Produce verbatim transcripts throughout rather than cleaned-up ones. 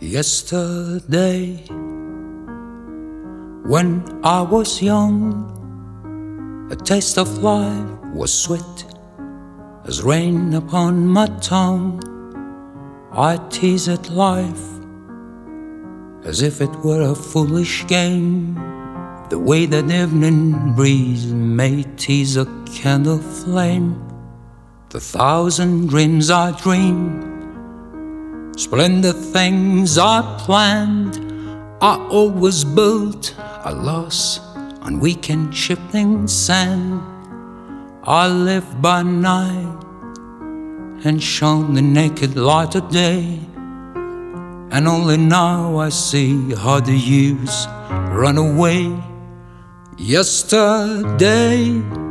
Yesterday, when I was young, a taste of life was sweet as rain upon my tongue. I teased life as if it were a foolish game, the way that evening breeze may tease a candle flame. The thousand dreams I dreamed, splendid things I planned, I always built, alas, on weak and shifting sand. I lived by night and shone the naked light of day, and only now I see how the years run away. Yesterday,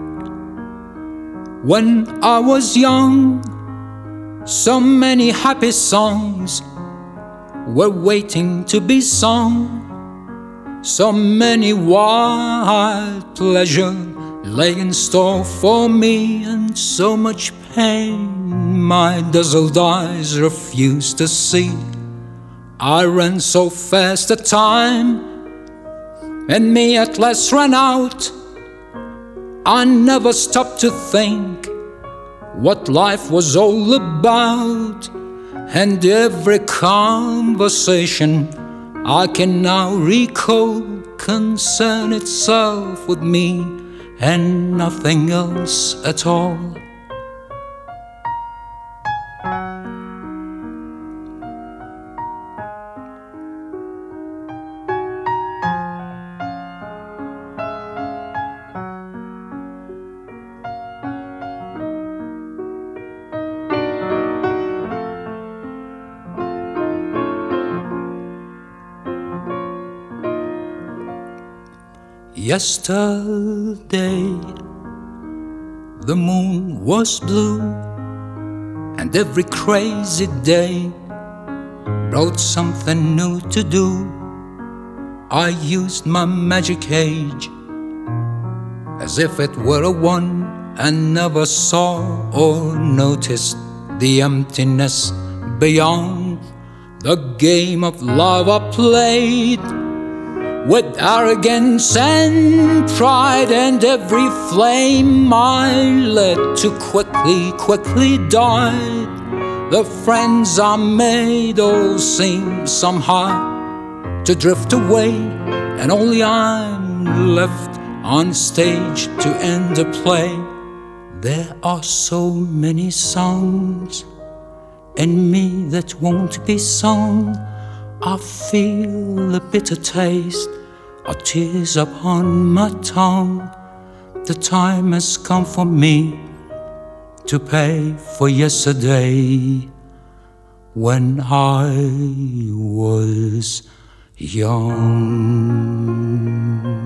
when I was young, so many happy songs were waiting to be sung. So many wild pleasure lay in store for me, and so much pain my dazzled eyes refused to see. I ran so fast that time and me at last ran out. I never stopped to think what life was all about, and every conversation I can now recall concern itself with me and nothing else at all. Yesterday, the moon was blue, and every crazy day brought something new to do. I used my magic age as if it were a wand, and never saw or noticed the emptiness beyond. The game of love I played with arrogance and pride, and every flame I lit to quickly, quickly died. The friends I made all seemed somehow to drift away, and only I'm left on stage to end the play. There are so many songs in me that won't be sung. I feel a bitter taste of tears upon my tongue. The time has come for me to pay for yesterday, when I was young.